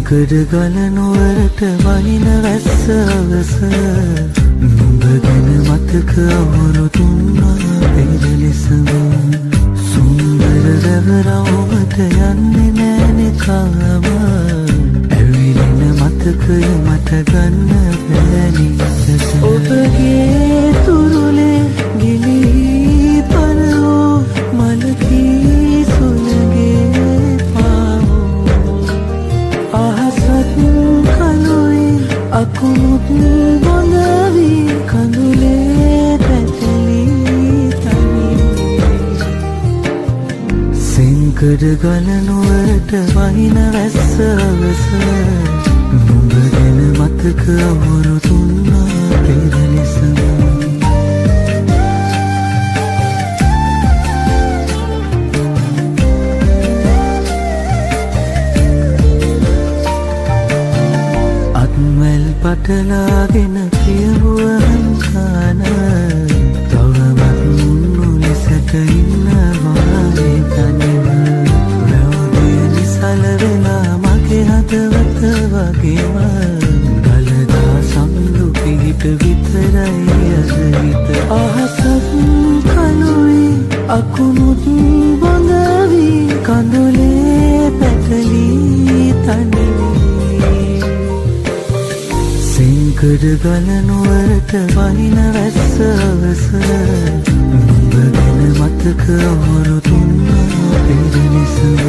සිංකඩ ගලනුවරට වහින වැස්ස අවස නුඹ ගැන මතක අවුරුදුන්නා පෙරලෙසම සුන්දර රැවරවුමට යන්නේ නෑනේ කාම ඇවිලෙන මතකය මට ගන්න බැනි ඔබගේ තුරුලේ ගිලී පරවෝ මලකී සුළගේ පාවෝ අහසත් කනුයි අකුමුත් බොඳවී කඳුලේ පැටලී තනි සිංකඩ ගලනුවරට වහින වැස්ස අවස නුඹ ගැන මතක අවුරුදුන්නා පෙරලෙසම පටලාගෙන පියවුවන් කාන තවමත් මුන්නු ලෙසට ඉන්නවා තනිව රවුදිය නිසල වෙලා මගේ හදවත වගේම ගලදා සම්දු පිහිට විතරයි අද හිත අහසත් කනුයි අකුමුත් බොඳවී කඳුලේ පැටලී තනිවී සිංකඩ ගලනුවරට වහින වැස්ස අවස නුඹ ගැන මතක අවුරුදුන්නා පෙරලෙසම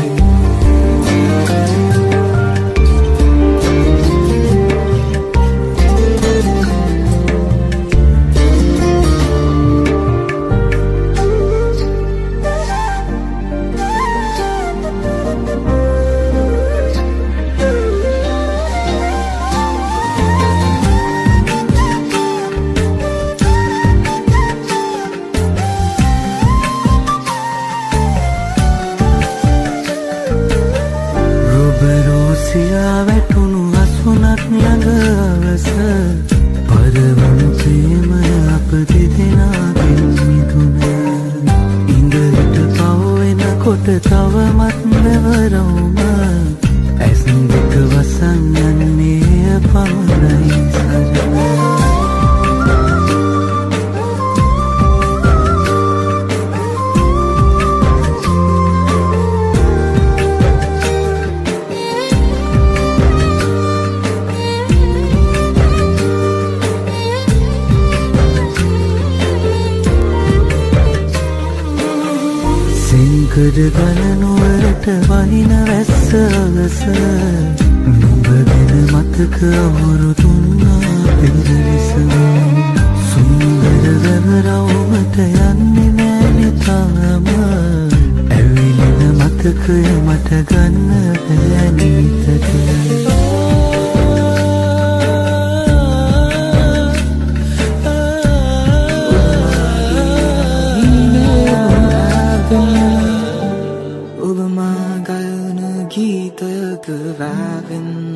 වැටුණු අසුනක් ළඟ අවස පරවනු ප්‍රේමය අප දෙදෙනාගෙන් මිදුන ඉඳ හිට පවෙනකොට තවමත් මෙවරවුම ඇස් දෙක වසන් යන්නේ පමණයි සරණ සිංකඩ ගලනුවරට වහින වැස්ස අවස නුඹ ගැන මතක අවුරුදුන්නා පෙරලෙසම සුන්දර රැවරවුමට යන්නේ නෑනේ තාම ඇවිලෙන මතකය මට ගන්න බැනි හිතට ගාවෙන්න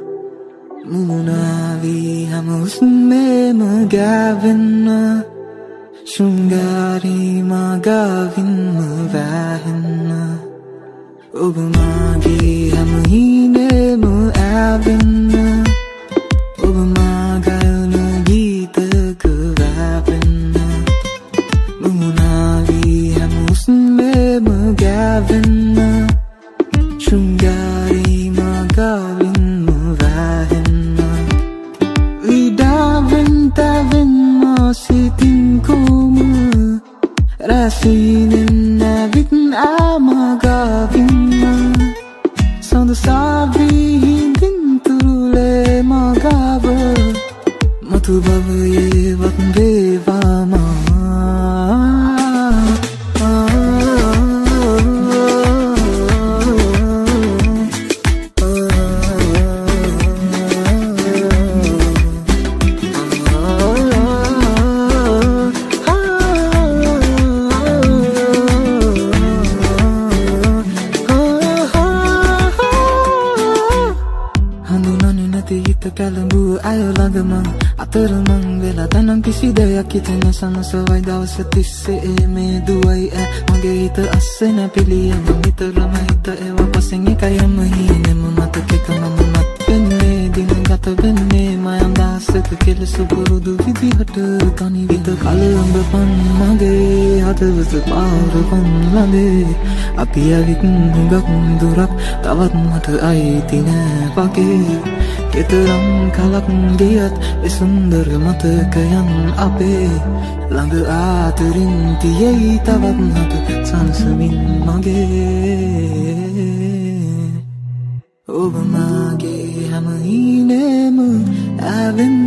මුණාවී හැම උස්මේම ගාවෙන්න ශෘංගාරී මගාවින්ම වැහෙන්න ඔබ මාගේ හැම හීනේම ඇවෙන්න ඔබ මාගයන ගීතක වැවෙන්න මුණාවී හැම උස්මේම ගාවෙන්න ශෘංගාරී මගාවින්ම වැහෙන්න විඩාවෙන් තැවෙන් මාසිතින් කොම රැසීනෙන් නැවිත් ආමගාවින්න සඳසාවී හිඳින් තුරුලේ මගාව මතු භවයේවත් වේවාමා පැළඹුව අය ළඟමං අතරමං වෙලා තනම් කිසි දෙයක් හිතෙන සනසවයි දවස තිස්සේ මේ දුවයි මගේ හිත අස්සේ නැපිලියම නිතරම හිත ඒව පසෙන් එකයම හීනෙම මතකෙක මම මත් වෙන්නේ දින ගත වෙන්නේ මයන් දහසක කෙලසු පුරුදු විදිහට තනි විත කලඹ පන් මගේ හදවත පාර කොන්ලඳේ අපි ඇවිත් හුඟක් දුරක් තවත් මට අයිති නෑ වගේ කෙතරම් කලක් ගියත් ඒ සුන්දර මතකයන් අපේ ළඟ ආතරින් තියෙයි තවත් මට සංසමින් මගේ ඔබ මාගේ හැම හීනෙම ඇවෙන්න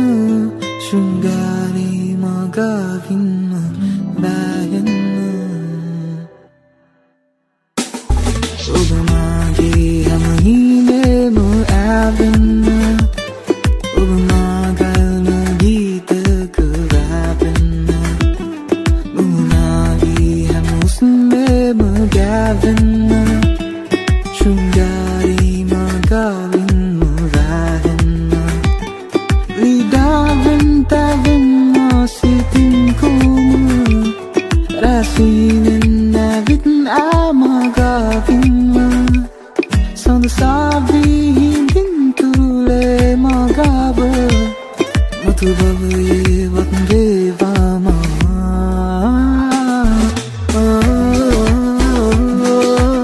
ශෘංගාරී මගවින්න බැහෙන්න ඔබ මාගේ හැම හීනෙම ඇවෙන්න ඔබ මාගල්ම ගීතක වැවෙන්න මුනාගේ හැම උස්මෙම ගැවෙන්න ශෘංගාරී මගවින්න වැහෙන්න විඩාවෙන් තැවෙන්න සිතින් කුම රැසීනෙන් නැවිත් ආමගවින්න සඳසාවී හිඳින් තුරුලේ මගාව මතු බවයේ වත් වේවාමා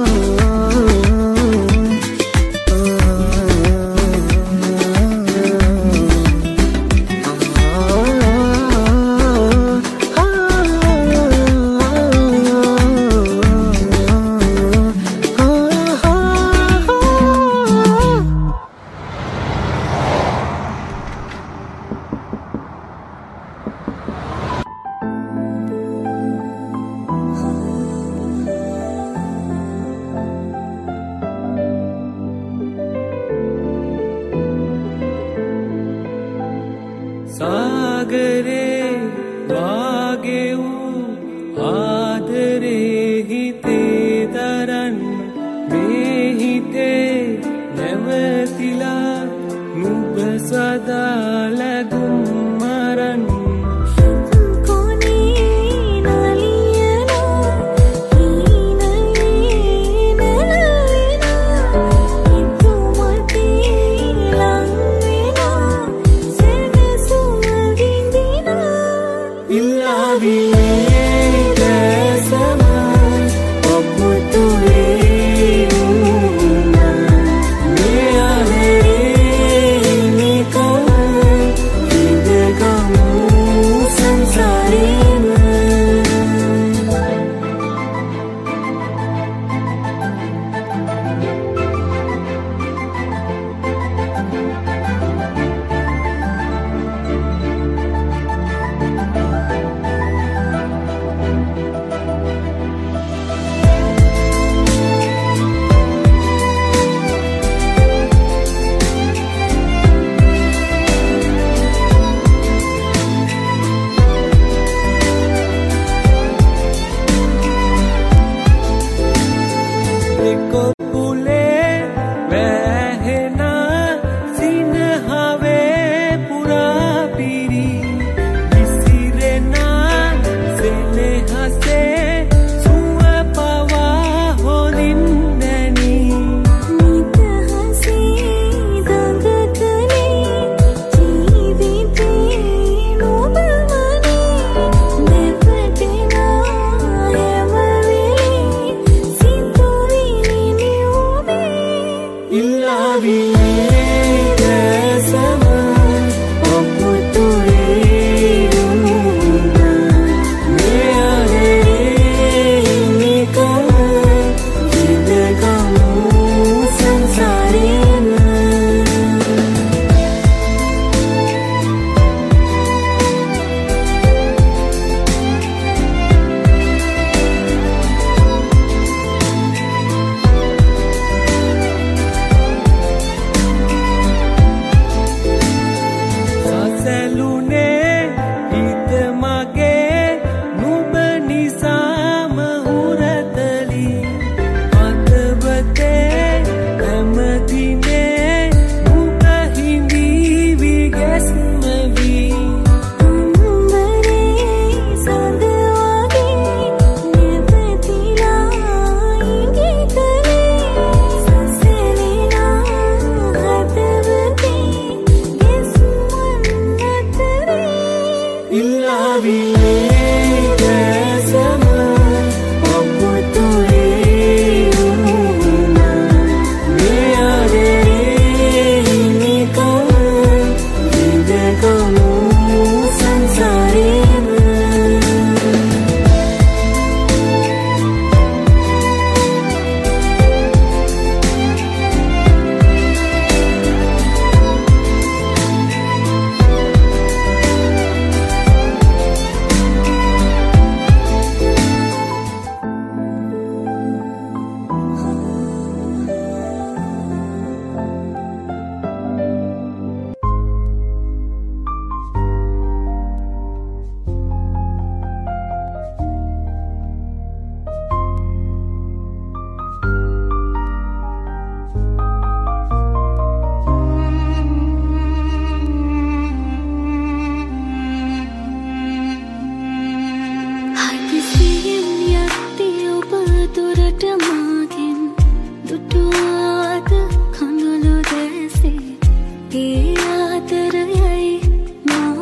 දුටුවාද කඳුළු දැසේ ඒ ආදරයයි මා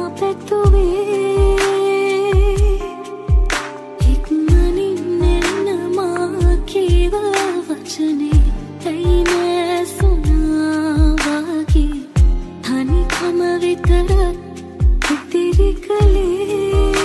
පැතුවේ ඉක්මනින් එන්න මා කීවා වචනේ ඇයි නැසුණා වගේ තනිකම විතරක් ඉතිරි කළේ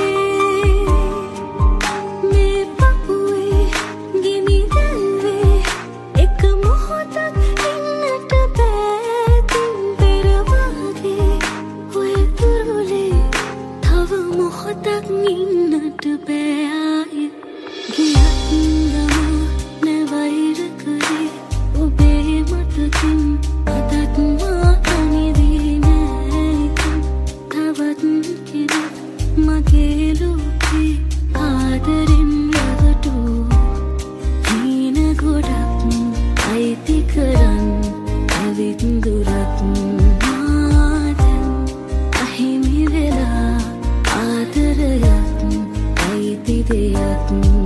මේ පපුවේ ගිනි දැල්වේ එක මොහොතක් ඉන්නට බෑ තින් පෙර වගේ ඔය තුරුලේ තව මොහොතක් ඉන්නට බෑ ආයේ ගියත් ගම නැවෛර කරේ ඔබේ මතකින් අදත් මා තනිවී නැතින් තවත් කෙනෙක් මගේ ලෝකේ ආදරෙන් රැවටූ හීන ගොඩක් අයිති කරන් ඇවිත් දුරක් මා දැන් අහිමි වෙලා ආදරයක් අයිති දෙයක්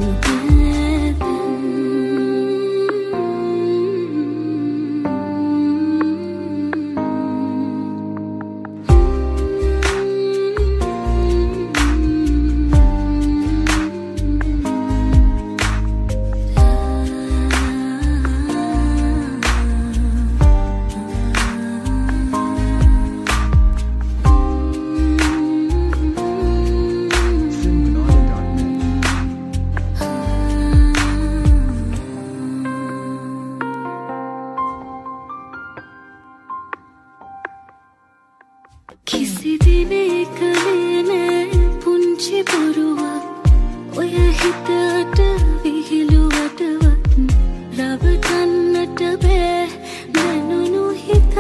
කිසි දිනෙක නෑ පුංචි බොරුවක් ඔය හිතට විහිළුවටවත් රවටන්නට බෑ දැනුණු හිතක්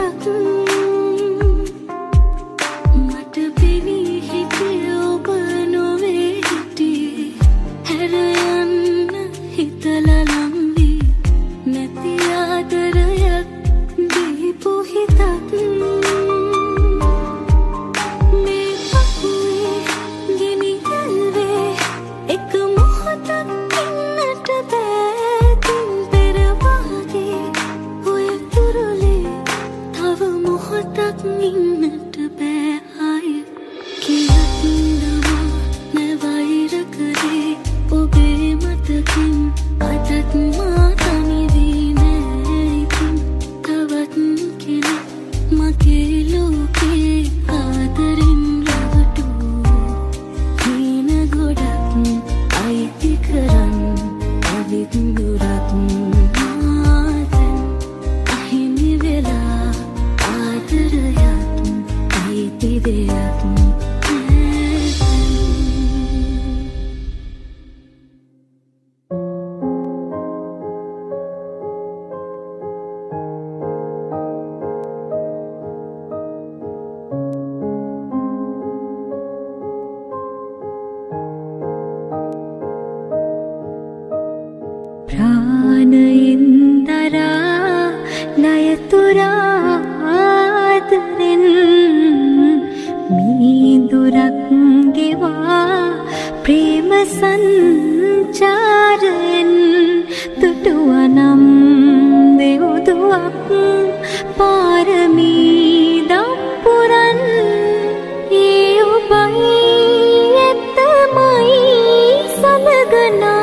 මට පෙනී හිටිය ඔබ නොවේ හිටියේ හැර යන්න හිතලා ලම්වී නැති ආදරයක් දීපු හිතක් ඉන්නට බෑ ආයේ කියත් නම නැවෛර කරේ ඔබේ මතකින් අදත් මා තනිවී නැතින් තවත් කෙනෙක් මගේ ලෝකේ ආදරෙන් රැවටූ හීන ගොඩක් අයිති කරන් ඇවිත් දුරක් මා දැන් අහිමි වෙලා ආදරයක් අයිති දෙයක් ප්‍රාණයෙන් දරා ලයතුරා ආදරෙන් මීදුරක් ගෙවා ප්‍රේම සංචාරයෙන් දුටුවනම් දෙවුදුවක් පාරමී දම්පුරන් ඒ ඔබයි ඇත්තමයි සමගනා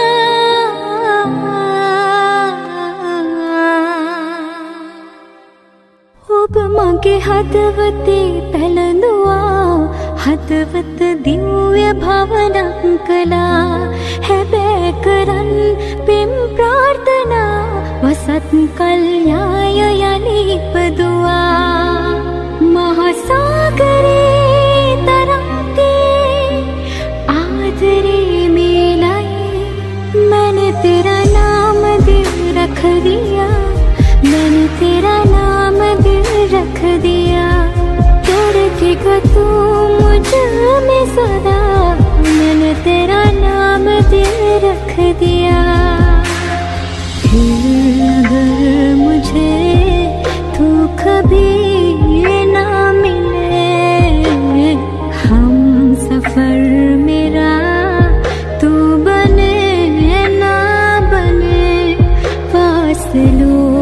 ඔබ මගේ හදවතේ පැලඳුවා හදවත දිව්‍ය භවනක් කළා හැබෑ කරන් පෙම් ප්‍රාර්ථනා වසත් කල් යාය යලි ඉපදුවා මහා සාගරේ තරංගේ ආදරේ මේලයි मैंने तेरा नाम दिल रख दिया मैंने तेरा नाम दिल रख दिया रखेगा तू मुझ में सदा मैंने तेरा नाम दिल रख दिया फिर अगर मुझे तू कभी ना मिले हम सफर मेरा तू बने ना बने फासलों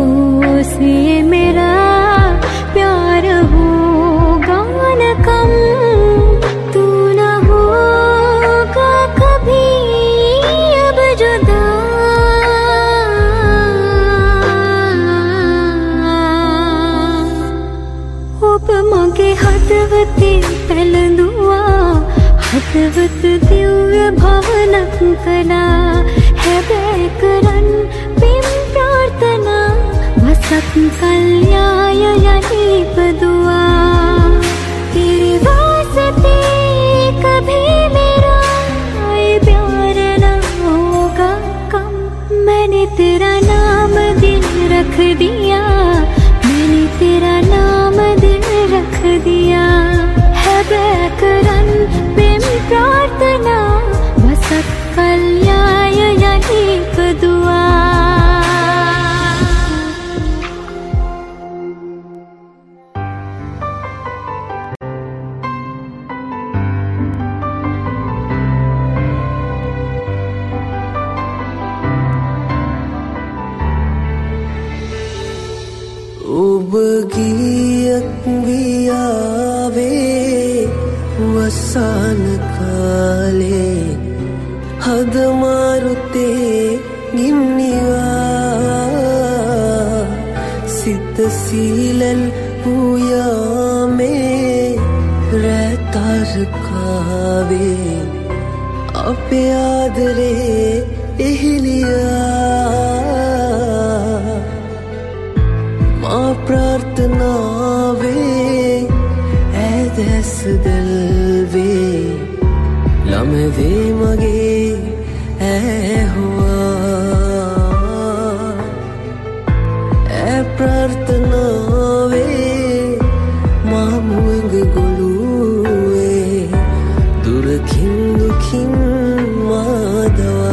හදවත දිව්‍ය භවනක් කළා හැබැයි කරන් පින් ප්‍රාර්ථනා වසක් කල්යාය යටි ඉපදුවා तेरे वास्ते कभी मेरा ये प्यार न होगा कम मैंने तेरा नाम दिल रख दिया मैंने तेरा नाम दिल रख दिया है बैकरन प्रेम प्रार्थना वसत कल्याय यही दुआ Giyak biyawe wasan kale hadmarute gimniwa sit silal puya me retar kawe ape adre ehliya प्रार्थना वे ऐदस दिल वे लम्हे मगे ऐ हुआ ऐ प्रार्थना वे मामुंग गोलुए दुर्खिन दुखिन माधवा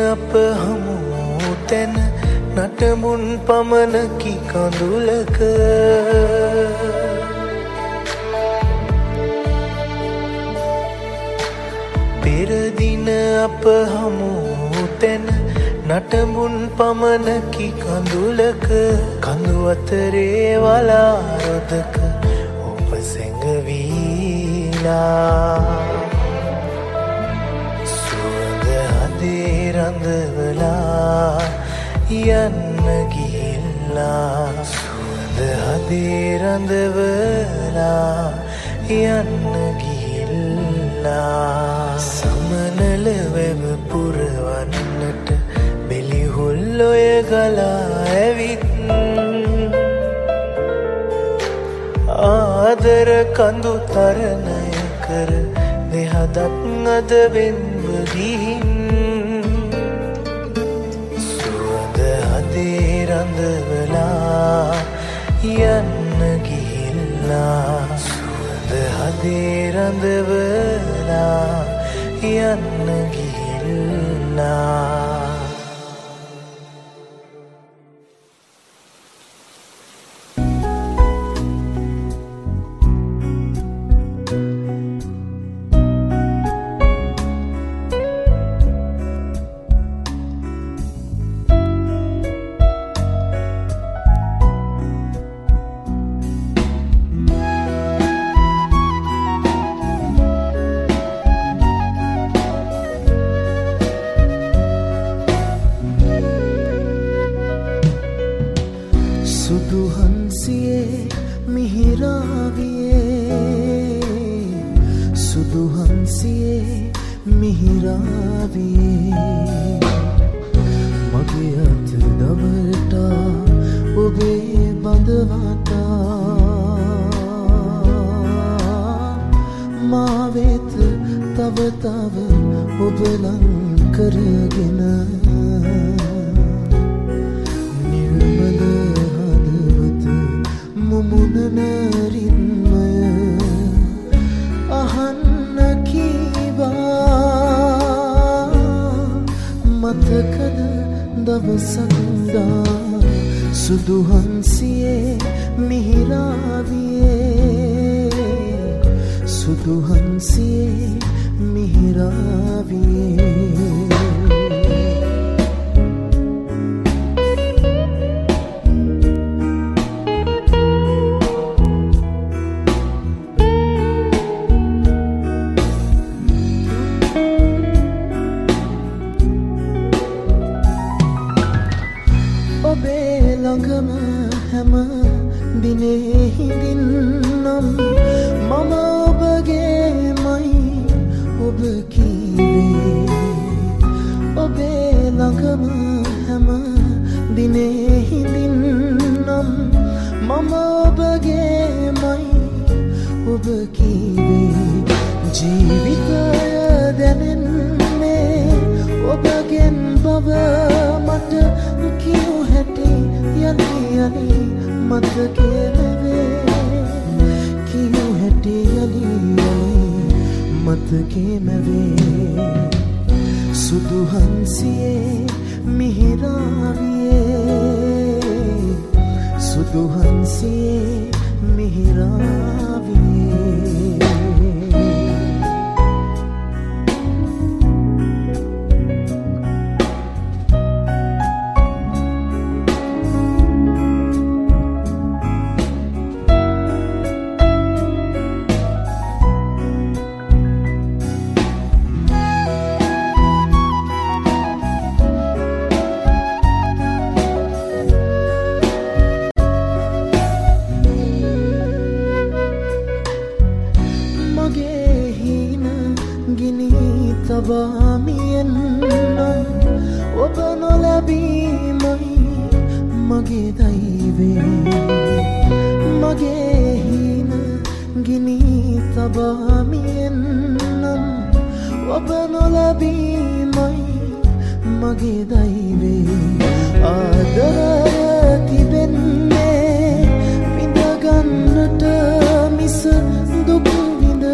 අප හමු තැන නටමුන් පමණකි කඳුලක පෙරදින අප හමු තැන නටමුන් පමණකි කඳුලක කඳු අතරේ වලාරොදක ඔබ සැඟවීලා සුවඳ හදේ රඳවලා යන්න ගිහිල්ලා සුවඳ හදේ රඳවලා යන්න ගිහිල්ලා සමනල වැව පුරවන්නට බෙලිහුල්ලොය ගලා ඇවිත් ආදර කඳු තරණය කර දෙහදක් අද වෙන්ව ගිහින් සුවඳ හදේ රඳවලා යන්න ගිහිල්ලා සුවඳ හදේ රඳවලා යන්න ගිහිල්ලා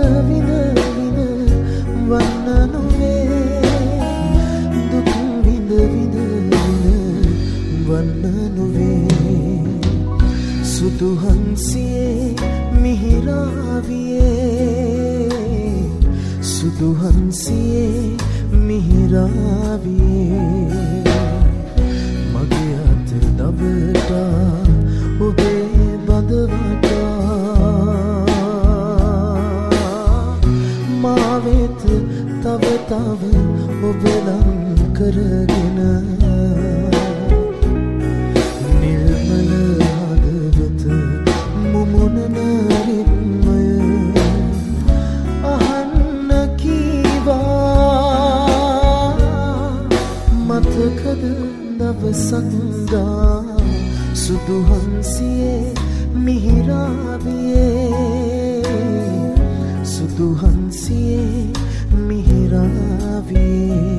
වන්නනුවේ දුක් විඳ සුදුහන්සියේ මිහිරාවියේ සුදුහන්සියේ මිහිරාවියේ මගේ අත දබටා ඔබේ බඳවටා මා වෙත තව තව ඔබ ලං කරගෙන නිර්මල හදවත මුමුණන රිද්මය අහන්න කීවා මතකද දවසක්දා සුදුහන්සියේ මිහිරාවියේ සුදුහන්සියේ මිහිරාවියේ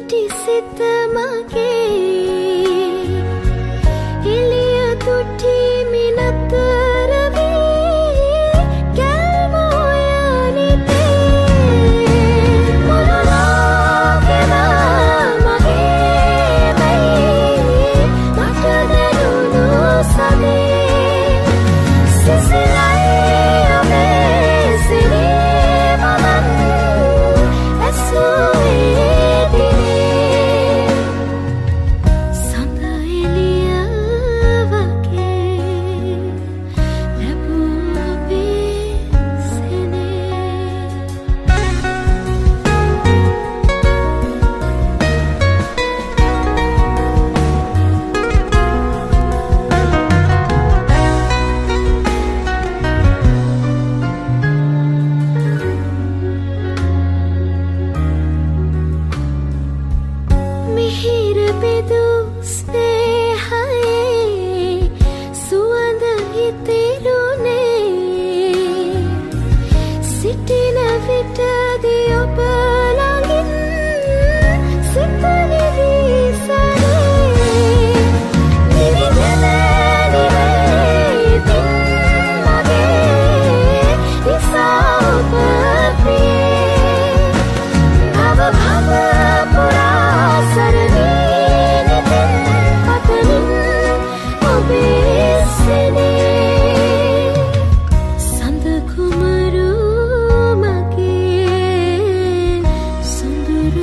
දුටි සිත මගේ එළිය දුටි මිනතර වී කැල්ම හොයනිතේ මොනවාකම මගේ වෙයි මට දැනුණු සදේ සිසිලයි ඔබේ සිරේ මමන් ඇසුවේ දිනේ සඳ එළිය වගේ ලැබූ ඔබේ සෙනේ මිහිර බෙදු ස්නේහයේ සුවඳ හිතෙරුනේ සිටින විටදී ඔබ ළඟින් සිත නිවී සරේ නිවිදන නිවේ තින් මගේ නිසා ඔබ ප්‍රියේ භව භව පුරා සරණී නිතෙන් පතමින් ඔබේ සෙනේ සඳ කුමරු මගේ සොඳුරු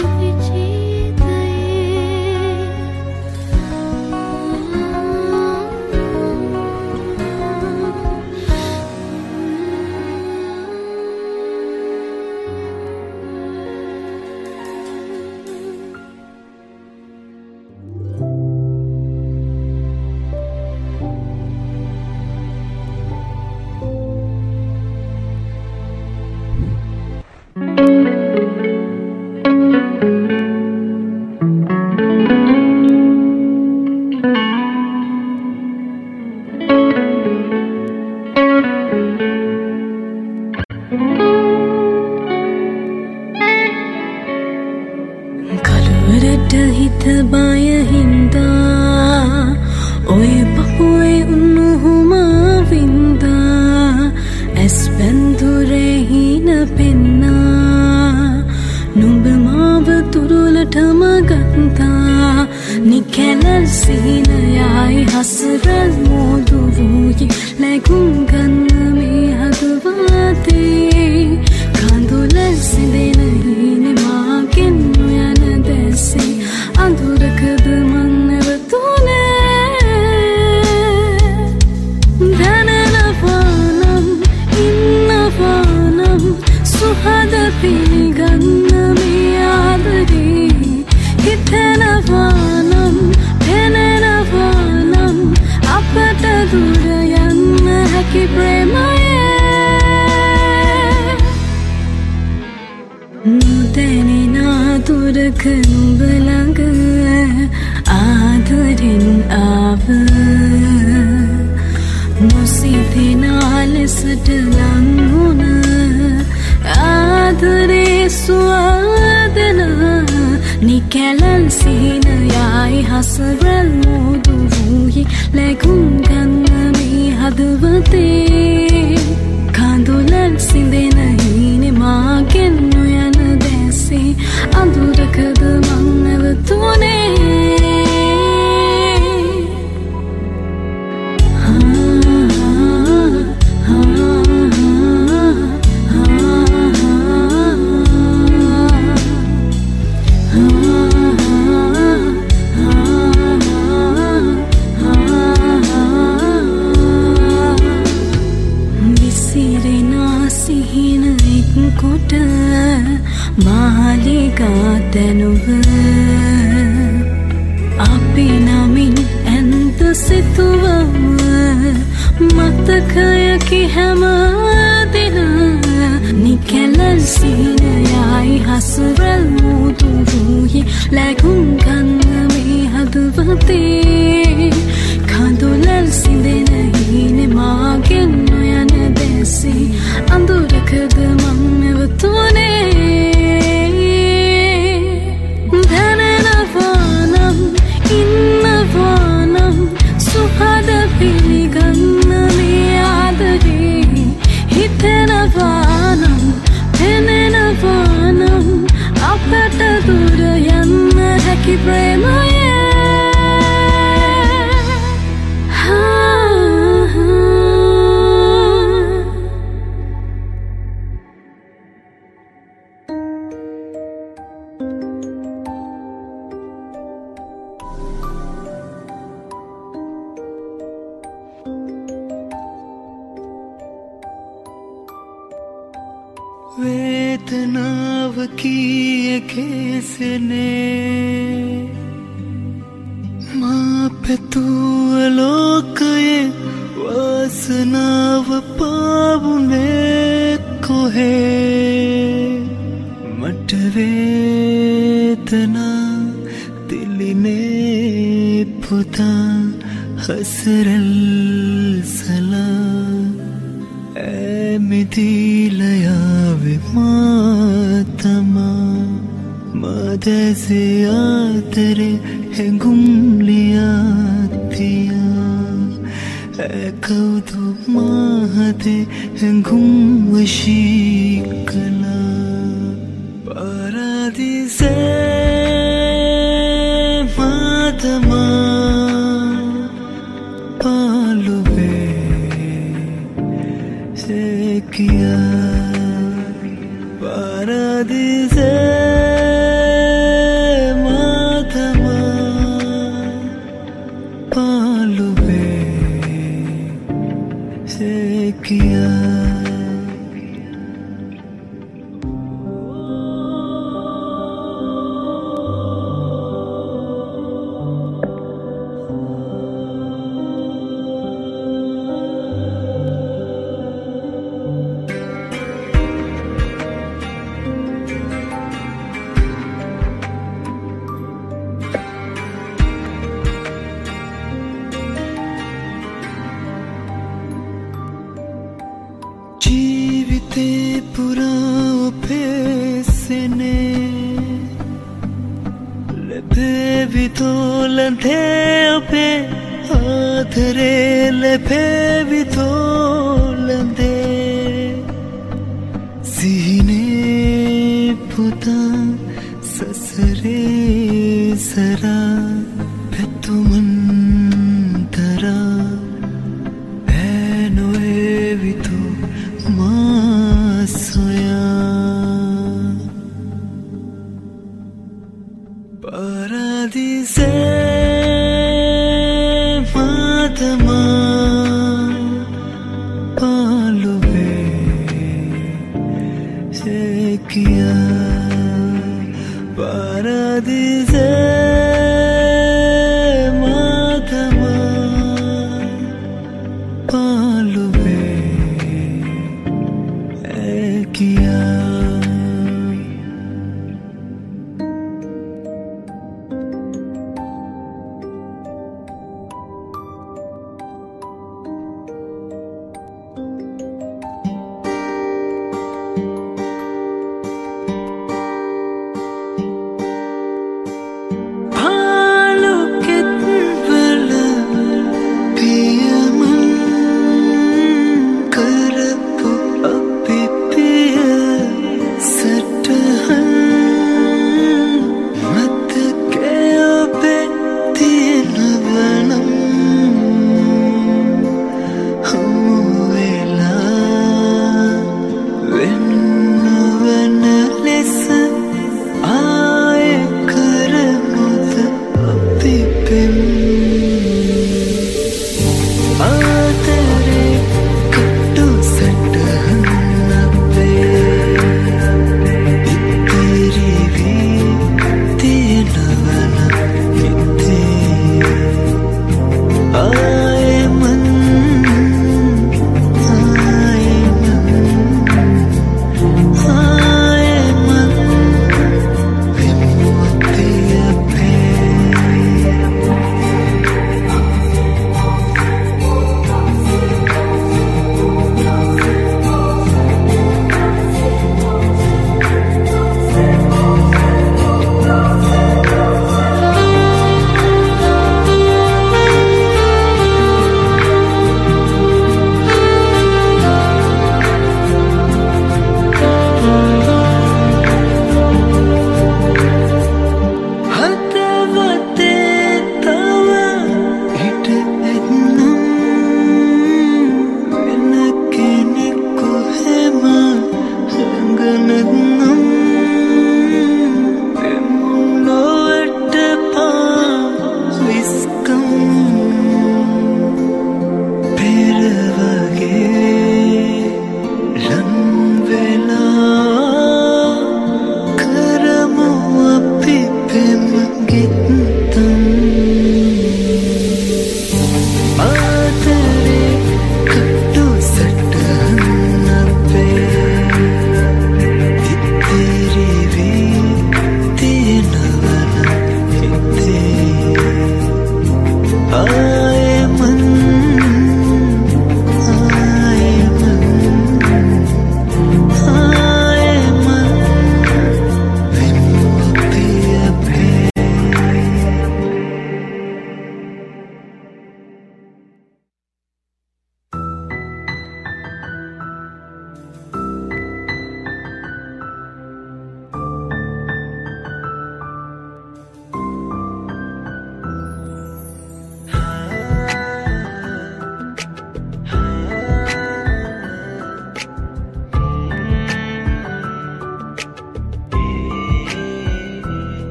කලවරට හිත බය හින්දා ඔය පපුවේ උණුහුම වින්දා ඇස් බැඳුරේ හින පෙන්නා නුඹ මාව තුරුලටම ගත්තා නිකැලල් සීනයයි හසරල් මෝදු වූයි ලැගුම් ගන්න මේ හදවතේ කඳුල සිඳෙන හිනේ මාගෙන් නොයන දැසේ අඳුරකද මන් නැවතුනේ දැනනවානම් ඉන්නවානම් සුහද පිළිගන්න මේ ආදරේ හිතනවානම් පෙනෙනවානම් අපට දුර යන්න හැකි ප්‍රේමයේ නොදැනෙන දුරක නුඹ ළඟ ආදරෙන් ආව නොසිතෙන ලෙසට ලං වුණ ආදරේ සුවදන නිකැලල් සිහිනයයි හසරල් මෝදු වූයි ලැගුම් ගන්න මේ හදවතේ කඳුලල් සිඳෙන හිනේ මාගෙන් නොයන දැසේ අඳුරකද මං නැවතුනේ කොට මාලිගා දැනුව අපි නමින් ඇන්ත සිතුවම මතකයකි හැම දින නිකැලල් සීනයයි හසරල් මෝදු වූයි ලැගුම් ගන්න මේ හදවතේ කඳුලල් සිඳෙන හිනේ මාගෙන් නොයන දැසේ අඳුරකද මං නැවතුනේ දැනෙන ప్రేమయే वेदनाव किए कैसने माँ पे तू अलोक ये वासनाव पावुने को है मट वेदना दिलिने पुता हसरल सला मिथिलया विमातमा मदसे आतरे हेंगुम लिया थिया कौतु महते हेंगुम वशीकला पारादीसे मातमा पालुबे किया पारादीसे मातमा पालुबे से किया जीविते पुरा पेसने लेपे वितो लंधे पे आधरे लेपे वितो लंधे सीने पुता ससरे सरा पेतुमन तरा ऐनोए वितो मासया पारादीसे मातमा पालुबे से किया पारादीसे मातमा पालुबे किया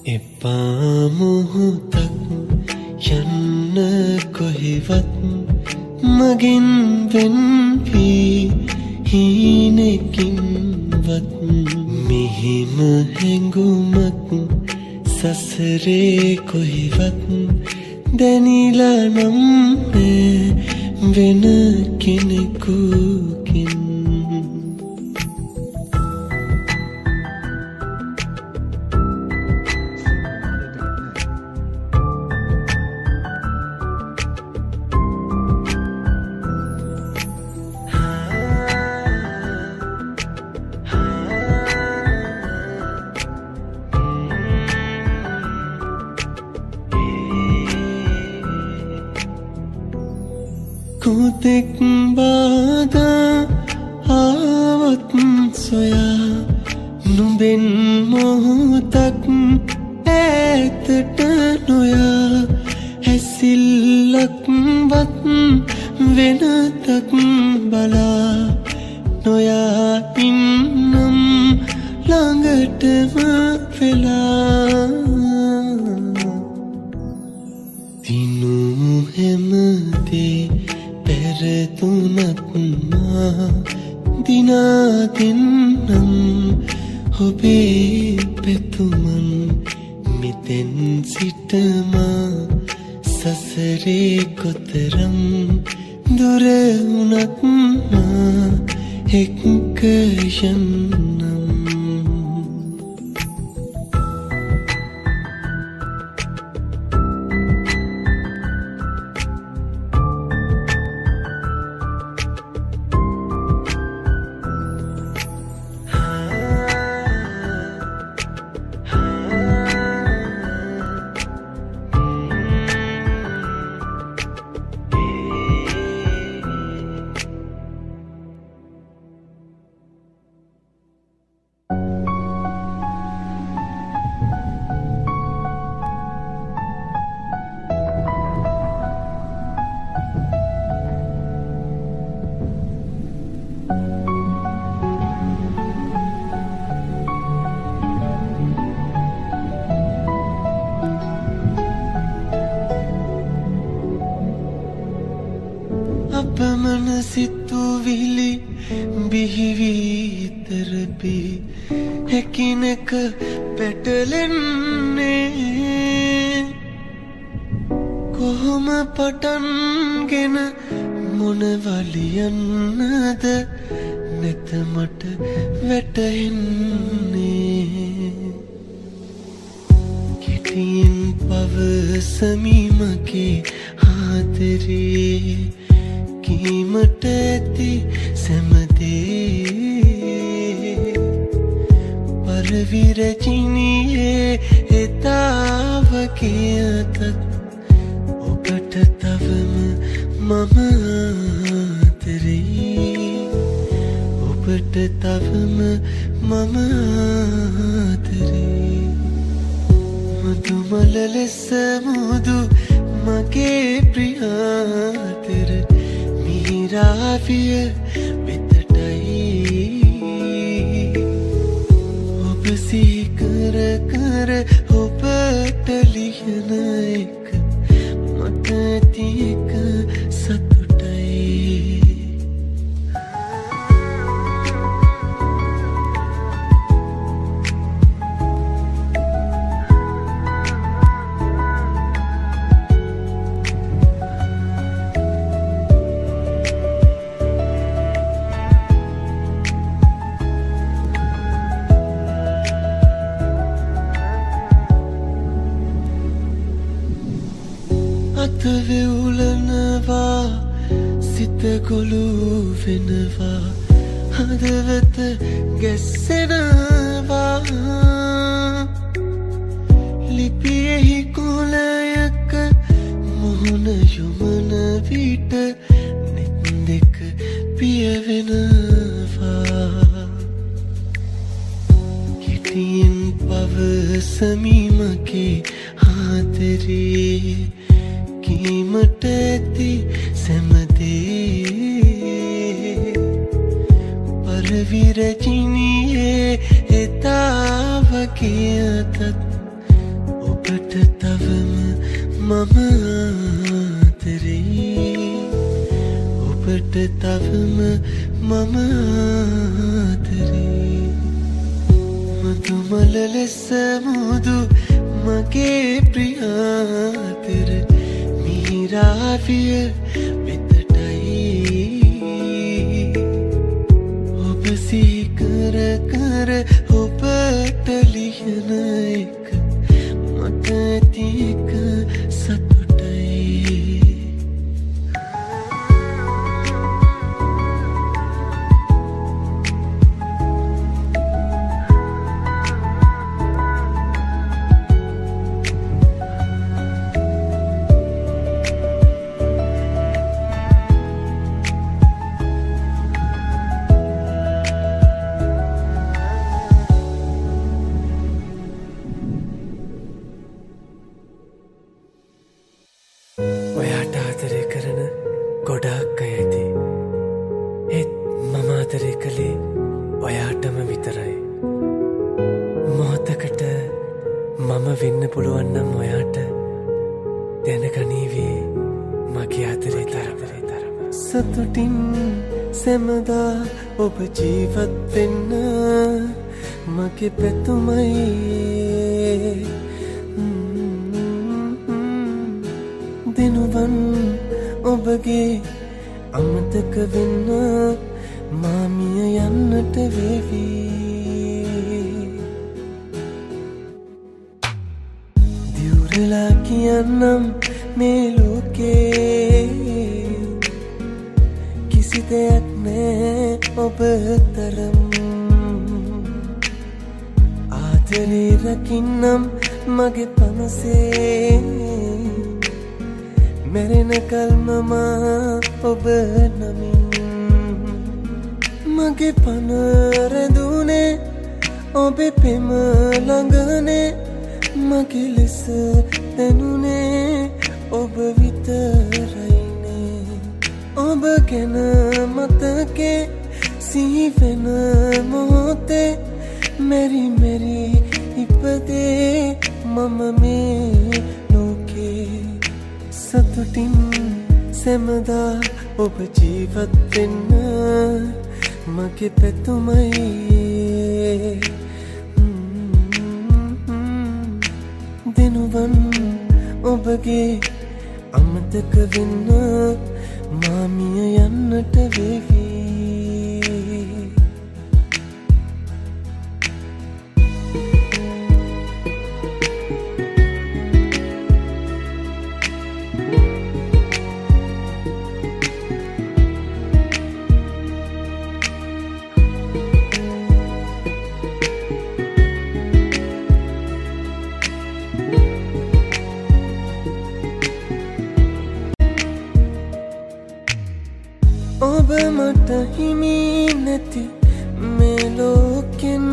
එපා මොහොතක් යන්න කොහෙවත් මගින් වෙන් වී හීනකින්වත් මෙහිම හැඟුමක් සසරේ කොහෙවත් දැනිලා නම් වෙන කෙනෙකුකින් කොතෙක් බාධා ආවත් සොයා නුඹෙන් මොහොතක් ඈතට නොයා හැසිල්ලක්වත් වෙනතක් බලා නොයා ඉන්නම් ළඟටම වෙලා දිනු හැමදේ පැරතුනත් මා දිනා දෙන්නම් ඔබේ පැතුමන් මෙතෙන් සිටමා සසරේ කොතරම් දුර වුණත් මා එක්ක යන්නම් අපමණ සිතුවිලි බිහිවීතරපි හැකිනක පැටලෙන්නේ කොහොම පටන්ගෙන මොනවලියන්නද නැතමට වැටහෙන්නේ කෙටියෙන් පවසමීමගේ ආදරේ කීමට ඇති සැමදේ පරවිරචිනියේ එතාවගේ අතත් ඔබට තවම මම ආදරේ ඔබට තවම මම ආදරේ මතුමල ලෙස මුදු මගේ ප්‍රියාතර මිහිරාවිය වෙතටයි ඔබ සිහිකර කර ඔබට ලියන එක මට ඇති එක සතුටයි වෙවුලනවා සිත ගොළු වෙනවා හදවත ගැස්සෙනවා ලිපියෙහි කොලයක මුහුණ යොමන විට නෙත් දෙක පියවෙනවා කෙටියෙන් පවසමීමගේ ආදරේ කීමට ඇති සැමදේ පරවිරචිනියේ එතාවගේ අතත් ඔබට තවම මම ආදරේ ඔබට තවම මම ආදරේ මතුමල ලෙස මුදු මගේ ප්‍රියාතර මිහිරාවිය වෙතටයි ඔබ සීකර කර ඔබට ලියන එක මට ඇතික සතුටයි සතුටින් සැමදා ඔබ ජීවත් වෙන්න මගේ පැතුමයි දිනුවන් ඔබගේ අමතක වෙන්න මාමිය යන්නට වේවි දියුරලා කියන්නම් මේ ලෝකේ දෙයක් නෑ ඔබ තරම් ආදරේ රකින්නම් මගේ පනසේ මැරෙන කල්ම ඔබ නමින් මගේ පන රැඳුනේ ඔබේ පෙම ළඟනේ මගේ ලෙස දැනුනේ ඔබ විතරයි ඔබ ගැන මතකේ සීවෙන මොහොතේ මෙරි මෙරි ඉපදේ මම මේ ලෝකේ සතුටින් සැමදා ඔබ ජීවත් වෙන්න මගේ පැතුමයි දිනුවන් ඔබගේ අමතක වෙන්න මාමිය යන්නට වේවි ඔබ මට හිමි නැති මේ ලෝකෙන්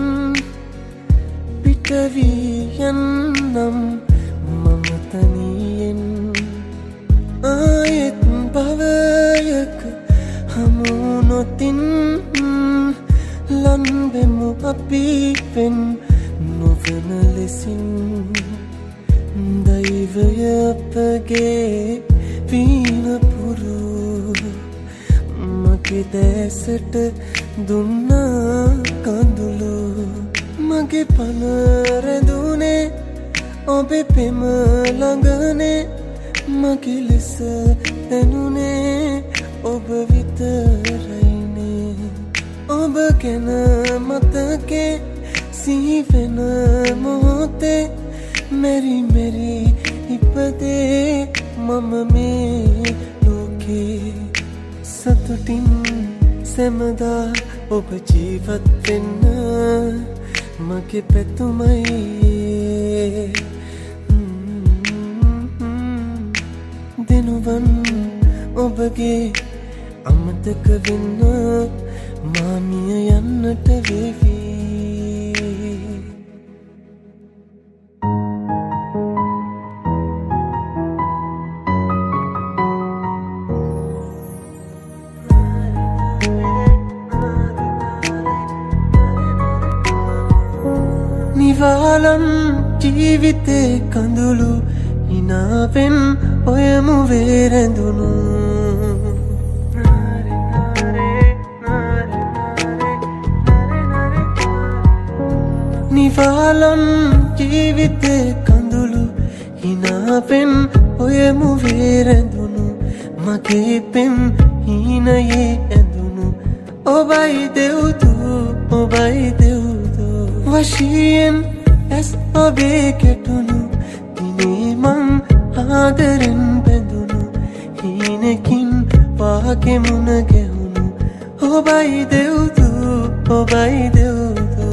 පිටවී යන්නම් මම තනියෙන් ආයෙත් භවයක හමු නොතින් ලන්බෙමු අපි පෙන් නොවන ලෙසින් දෛවය අපගේ වීනපුරු මගේ දැසට දුන්නා කඳුළු මගේ පන රැඳුනේ ඔබේ පෙම ළඟනේ මගේ ලෙස දැනුනේ ඔබ විතරයිනේ ඔබ ගැන මතකේ සීවෙන මොහොතේ මෙරි මෙරි ඉපදේ මම මේ ලෝකේ සතුටින් සැමදා ඔබ ජීවත් වෙන්න මගේ පැතුමයි දිනුවන් ඔබගේ අමතක වෙන්න මාමිය යන්නට වේවි නිවාලන් ජීවිතේ කඳුළු හිනාවෙන් ඔයමු වේරැඳුණු නිවාලන් ජීවිතේ කඳුළු හිනාවෙන් ඔයමු වේරැඳුණු මගේ පෙම් හීනයේ ඇඳුණු ඔබයි දෙව්දු ඔබයි දෙව්දු වශයෙන් ඇස් ඔබේ කෙටුණු දිනේ මං ආදරෙන් බැඳුණු හීනකින් වාගේ මුණ ගැහුණු ඔබයි දෙව්දු ඔබයි දෙව්දු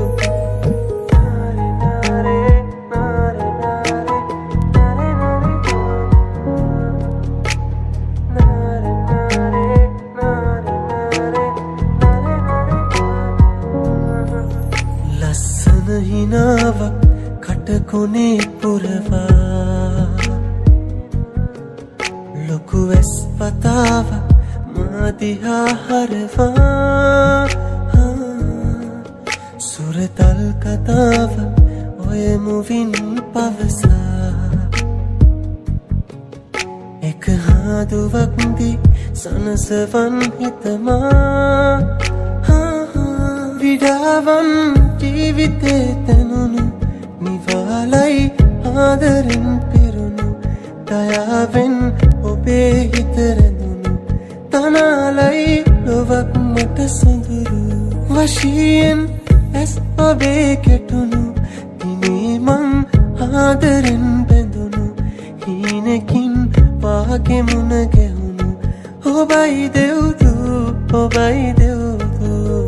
හිනාවක් කටකොනේ පුරවා ලොකු වැස් පතාව මාදිහා හරවා සුරතල් කතාව ඔය මුවින් පවසා එක හාදුවක් දී සනසවන් හිතමා විඩාවන් ජීවිතේ තනුණු නිවාලයි ආදරෙන් පිරුණු දයාවෙන් ඔබේ හිත රැඳුණු තනාලයි ලොවක් මට සොඳුරු වශයෙන් ඇස් ඔබේ කෙටුණු දිනේ මං ආදරෙන් බැඳුණු හීනකින් වාගේ මුණ ගැහුණු ඔබයි දෙව්දු ඔබයි දෙව්දු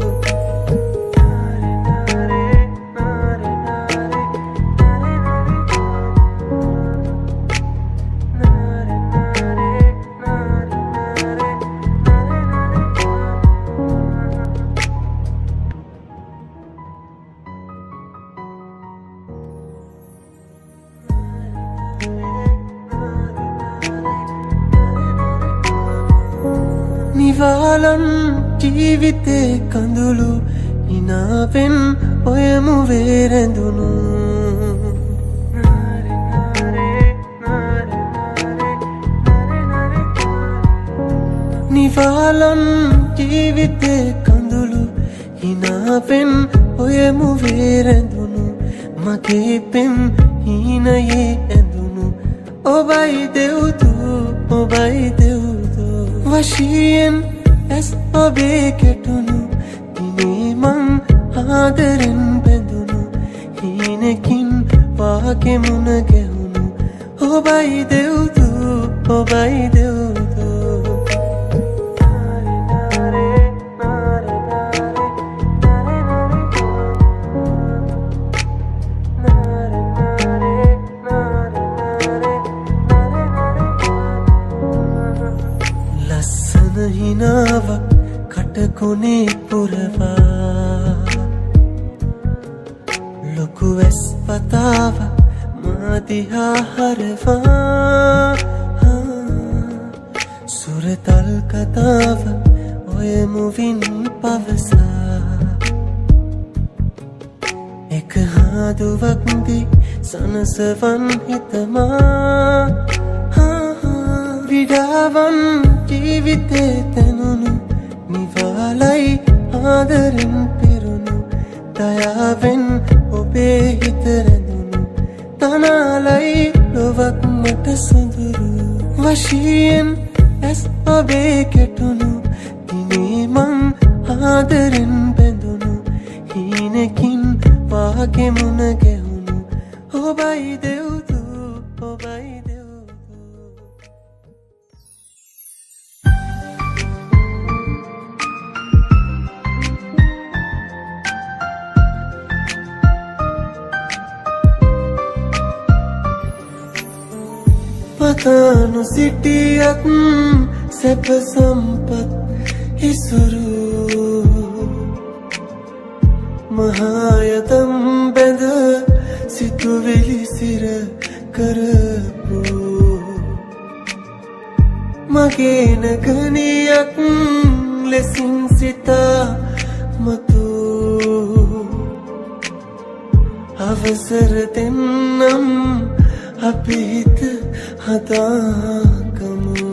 නිවාලන් ජීවිතේ කඳුළු හිනාවෙන් ඔයමු වේරැඳුණු නිවාලන් ජීවිතේ කඳුළු හිනාවෙන් ඔයමු වේරැඳුණු මගේ පෙම් හීනයේ ඇඳුණු ඔබයි දෙව්දු ඔබයි දෙව්දු වශයෙන් ඇස් ඔබේ කෙටුණු දිනේ මං ආදරෙන් බැඳුණු හීනකින් වාගේ මුණ ගැහුණු ඔබයි දෙව්දු ඔබයි දෙව්දු හිනාවක් කටකොනේ පුරවා ලොකු වැස් පතාව මාදිහා හරවා සුරතල් කතාව ඔය මුවින් පවසා එක හාදුවක් දී සනසවන් හිතමා විඩාවන් ජීවිතේ තනුණු නිවාලයි ආදරෙන් පිරුණු දයාවෙන් ඔබේ හිත රැඳුණු තනාලයි ලොවක් මට සොඳුරු වශයෙන් ඇස් ඔබේ කෙටුණු දිනේ මං ආදරෙන් බැඳුණු හීනකින් වාගේ මුණ ගැහුණු ඔබයි දෙව්දු ඔබයි පතානු සිටියක් සැප සම්පත් හිසුරු මහායතම් බැඳ සිතුවිලි සිර කරපු මගේ නගනියක් ලෙසින් සිතා මතු අවසර දෙන්නම් අපි හිත හදාගමු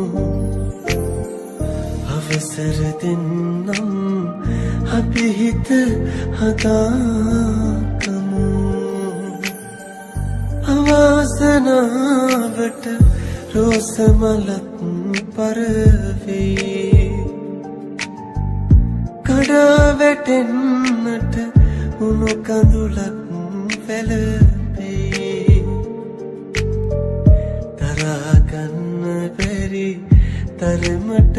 අවසර දෙන්නම් අපි හිත හදාගමු අවාසනාවට රෝස මලත් පරවේ කඩා වැටෙන්නට උණු කඳුලක් වැළපේ දරා ගන්න බැරි තරමට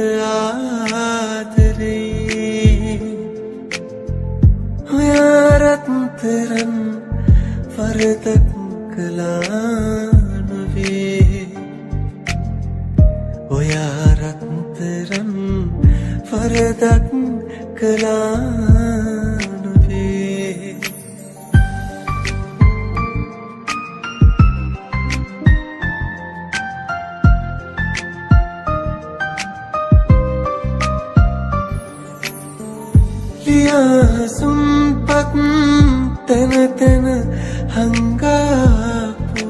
ආදරේ ඔයාරත්තරන් වරදක් කළා නොවේ ඔයාරත්තරන් වරදක් කළා නොවේ ලියාසුම්පත් තැන තැන හංගාපු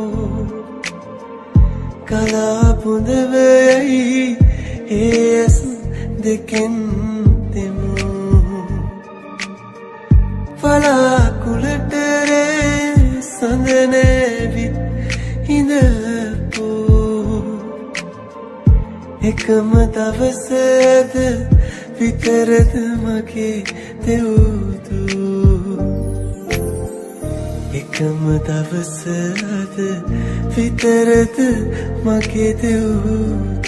කලාපුඳවයි ඒස් දෙකෙන් දෙමු පලාකුලටරේ සඳනැවිත් හිඳපු එකම දවසද විතරද මගේ දෙව්දු එකම දවසද විතරද මගේ දෙව්දු